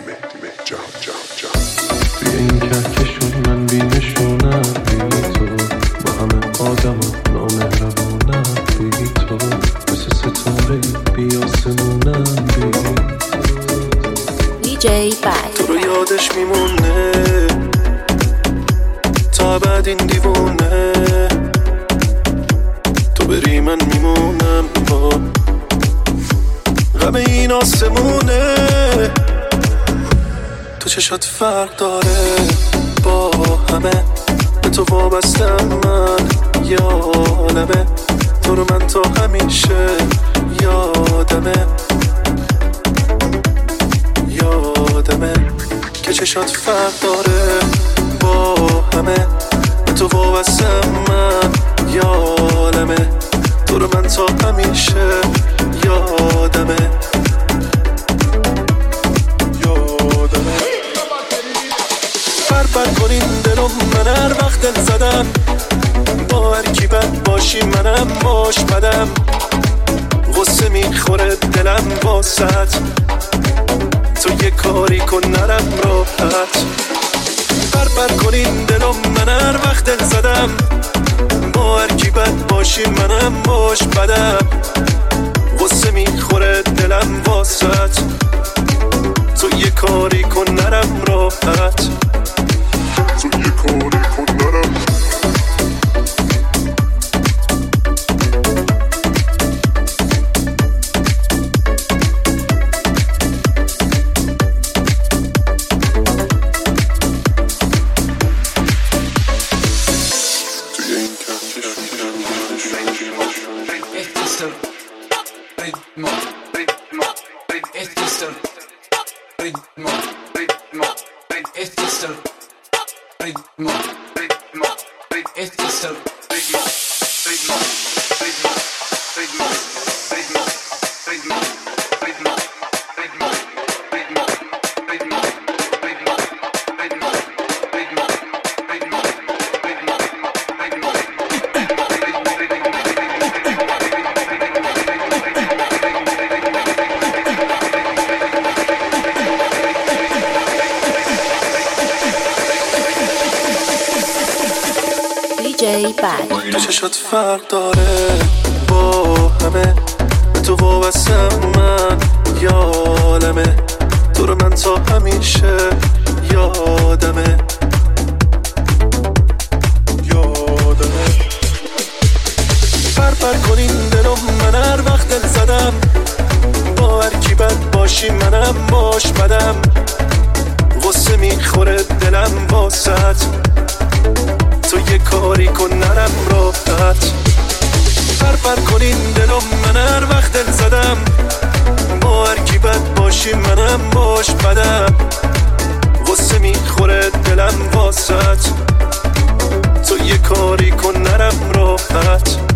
بی این کهکشون من بی نشونم، بی تو با همه آدم و نامهربونم، بی تو مثل ستاره بی آسمونم، بی DJ Bad. تو رو یادش میمونه تا بعد این دیوونه، تو بری من میمونم با غم این آسمونه. تو چشات فرق داره با همه، به تو وابستم من یادمه، تو رو من تا همیشه یادمه که چشات فرق داره با همه، به تو وابستم من یادمه، تو رو من تا همیشه یادمه. بر کنین دلم من هر وقت دل زدم، با هر کی بد باشی منم باش بدم، غصه میخوره دلم واسط، تو یه کاری کن نرم راحت. بر کنین دلم من هر وقت دل زدم، با هر کی بد باشی منم باش بدم، غصه میخوره دلم واسط، تو یه کاری کن نرم راحت، تو یه کاری کن نرم. تو چشات فرق داره با همه، به تو وابستم من یادمه، تو رو من تا همیشه یادمه بر کنین دلم من هر وقت دل زدم، با هر کی بد باشی منم باش بدم، غصه میخوره دلم واسط، تو یه کاری کن نرم راحت. بر کنین دلم من هر وقت دل زدم، با هر کی بد باشی منم باش بدم، غصه میخوره دلم واسط، تو یه کاری کن نرم راحت.